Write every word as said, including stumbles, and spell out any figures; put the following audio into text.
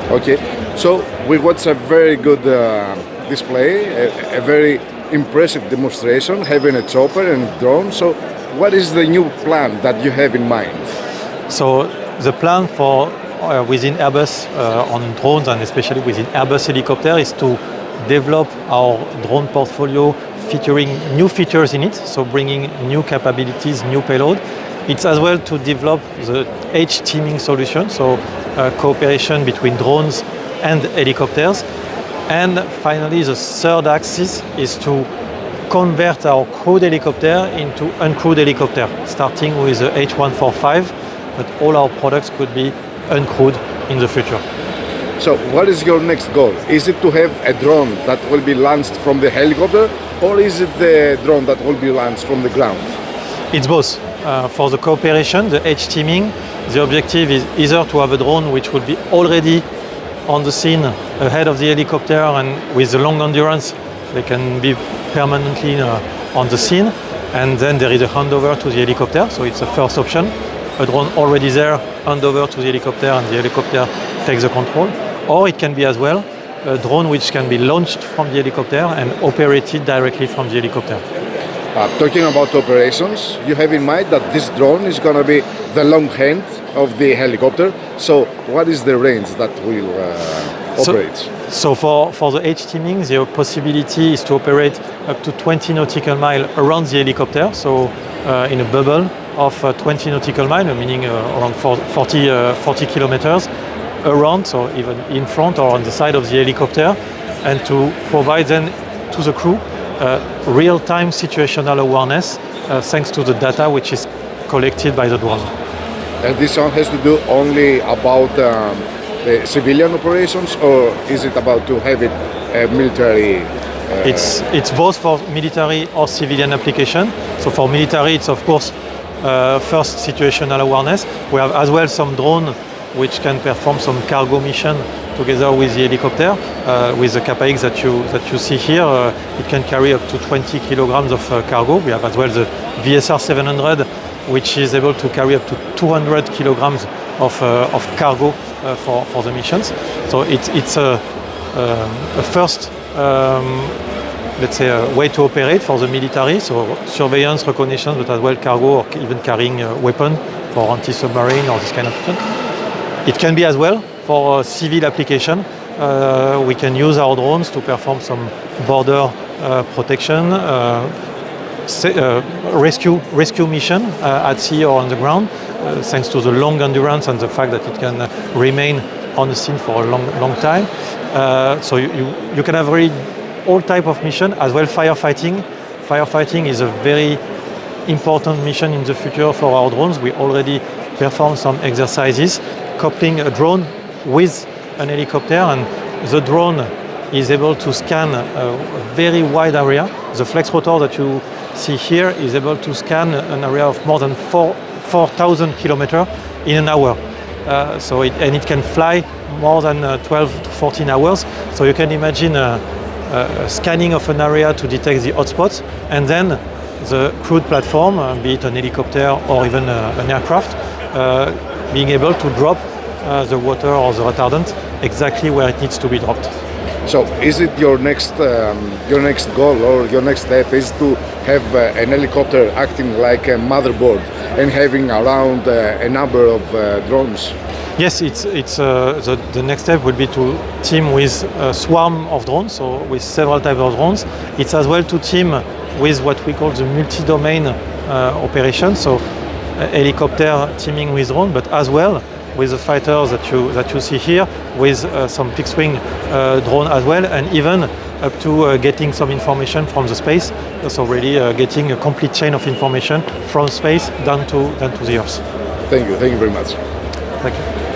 Okay, so we watched a very good uh, display, a, a very impressive demonstration, having a chopper and a drone. So, what is the new plan that you have in mind? So the plan for uh, within Airbus uh, on drones and especially within Airbus helicopter is to develop our drone portfolio featuring new features in it, so bringing new capabilities, new payload. It's as well to develop the edge teaming solution, so uh, cooperation between drones and helicopters. And finally, the third axis is to convert our crewed helicopter into uncrewed helicopter, starting with the H one forty-five, but all our products could be uncrewed in the future. So, what is your next goal? Is it to have a drone that will be launched from the helicopter, or is it the drone that will be launched from the ground? It's both. Uh, for the cooperation, the edge teaming, the objective is either to have a drone which will be already on the scene ahead of the helicopter, and with the long endurance, they can be permanently uh, on the scene, and then there is a handover to the helicopter, so it's the first option. A drone already there, handover to the helicopter, and the helicopter takes the control. Or it can be as well a drone which can be launched from the helicopter and operated directly from the helicopter. Uh, talking about operations, you have in mind that this drone is going to be the long hand of the helicopter. So what is the range that will uh, operate? So, so for, for the edge teaming, the possibility is to operate up to twenty nautical miles around the helicopter, so uh, in a bubble of uh, twenty nautical miles, meaning uh, around forty, uh, forty kilometers around, so even in front or on the side of the helicopter, and to provide then to the crew uh, real-time situational awareness uh, thanks to the data which is collected by the drone. And this one has to do only about um, the civilian operations, or is it about to have it uh, military? Uh... It's it's both for military or civilian application. So for military, it's of course uh, first situational awareness. We have as well some drone which can perform some cargo mission together with the helicopter. Uh, with the Kappa X that you that you see here, uh, it can carry up to twenty kilograms of uh, cargo. We have as well the V S R seven hundred, which is able to carry up to two hundred kilograms of, uh, of cargo uh, for, for the missions. So it's, it's a, um, a first, um, let's say, a way to operate for the military, so surveillance, reconnaissance, but as well cargo or even carrying a weapon for anti-submarine or this kind of thing. It can be as well for civil application. Uh, we can use our drones to perform some border uh, protection, uh, Uh, rescue rescue mission uh, at sea or on the ground, uh, thanks to the long endurance and the fact that it can uh, remain on the scene for a long long time. Uh, so you, you, you can have really all type of mission, as well firefighting. Firefighting is a very important mission in the future for our drones. We already perform some exercises coupling a drone with an helicopter, and the drone is able to scan a very wide area. The flex rotor that you see here is able to scan an area of more than four four thousand kilometers in an hour. Uh, so it, and it can fly more than uh, twelve to fourteen hours. So you can imagine a, a scanning of an area to detect the hotspots, and then the crewed platform, uh, be it an helicopter or even uh, an aircraft, uh, being able to drop uh, the water or the retardant exactly where it needs to be dropped. So, is it your next um, your next goal or your next step is to have uh, an helicopter acting like a motherboard and having around uh, a number of uh, drones? Yes, it's it's uh, the, the next step would be to team with a swarm of drones, so with several types of drones. It's as well to team with what we call the multi-domain uh, operation, so a helicopter teaming with drone, but as well with the fighters that you that you see here, with uh, some fixed-wing uh, drone as well, and even up to uh, getting some information from the space. So really uh, getting a complete chain of information from space down to down to the Earth. Thank you. Thank you very much. Thank you.